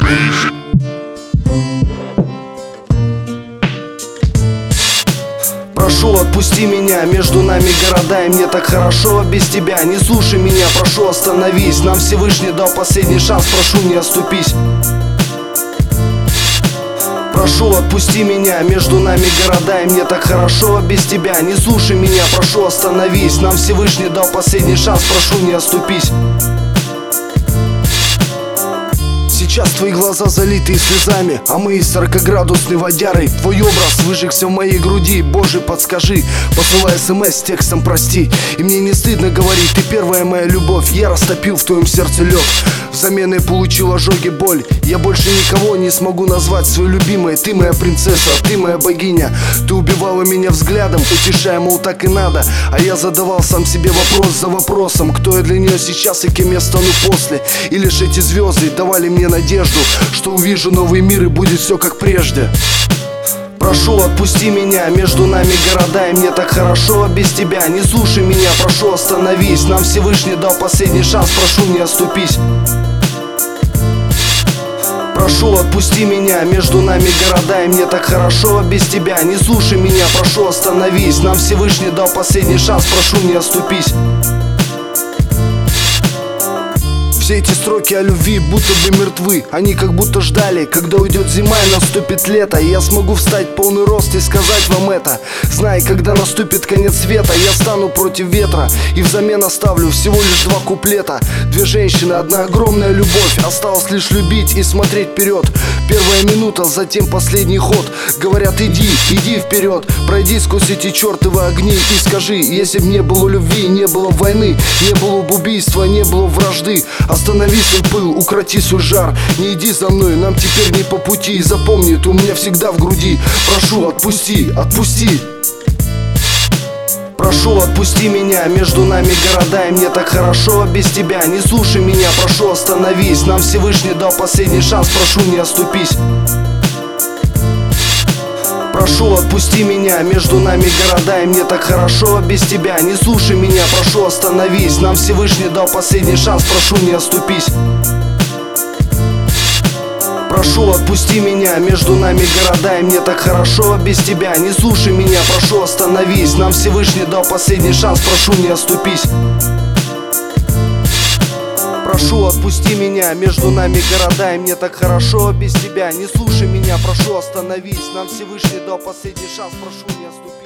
Прошу, отпусти меня, между нами города, и мне так хорошо без тебя. Не слушай меня, прошу, остановись. Нам Всевышний дал последний шанс, прошу, не оступись. Прошу, отпусти меня, между нами города, и мне так хорошо без тебя. Не слушай меня, прошу, остановись. Нам Всевышний дал последний шанс, прошу, не оступись. Сейчас твои глаза залитые слезами, а мы 40-градусной водярой. Твой образ выжегся в моей груди. Боже, подскажи, посылай смс с текстом прости. И мне не стыдно говорить, ты первая моя любовь. Я растопил в твоем сердце лед, взамен я получил ожоги, боль. Я больше никого не смогу назвать своей любимой. Ты моя принцесса, ты моя богиня. Ты убивала меня взглядом, утешая, мол, так и надо. А я задавал сам себе вопрос за вопросом: кто я для нее сейчас и кем я стану после? И лишь эти звезды давали мне надежду, что увижу новый мир и будет все как прежде. Прошу, отпусти меня, между нами города, и мне так хорошо без тебя. Не слушай меня, прошу, остановись. Нам Всевышний дал последний шанс, прошу, не оступись. Прошу, отпусти меня, между нами города, и мне так хорошо без тебя. Не слушай меня, прошу, остановись. Нам Всевышний дал последний шанс, прошу, не оступись. Все эти строки о любви будто бы мертвы. Они как будто ждали, когда уйдет зима и наступит лето, и я смогу встать полный рост и сказать вам это. Знай, когда наступит конец света, я стану против ветра и взамен оставлю всего лишь 2 куплета. 2 женщины, одна огромная любовь. Осталось лишь любить и смотреть вперед. Первая минута, затем последний ход. Говорят, иди, иди вперед, пройди сквозь эти чертовы огни и скажи: если б не было любви, не было войны, не было бы убийства, не было вражды. Останови свой пыл, укроти свой жар. Не иди за мной, нам теперь не по пути. И запомни, ты у меня всегда в груди. Прошу, отпусти, отпусти. Прошу, отпусти меня, между нами города, и мне так хорошо без тебя. Не слушай меня, прошу, остановись. Нам Всевышний дал последний шанс, прошу, не оступись. Прошу, отпусти меня, между нами города, и мне так хорошо без тебя. Не слушай меня, прошу, остановись. Нам Всевышний дал последний шанс, прошу, не оступись. Прошу, отпусти меня, между нами города, и мне так хорошо без тебя. Не слушай меня, прошу, остановись. Нам Всевышний дал последний шанс, прошу, не оступись. Прошу, отпусти меня, между нами города, и мне так хорошо без тебя. Не слушай меня, прошу, остановись. Нам Всевышний дал последний шанс, прошу, не оступись.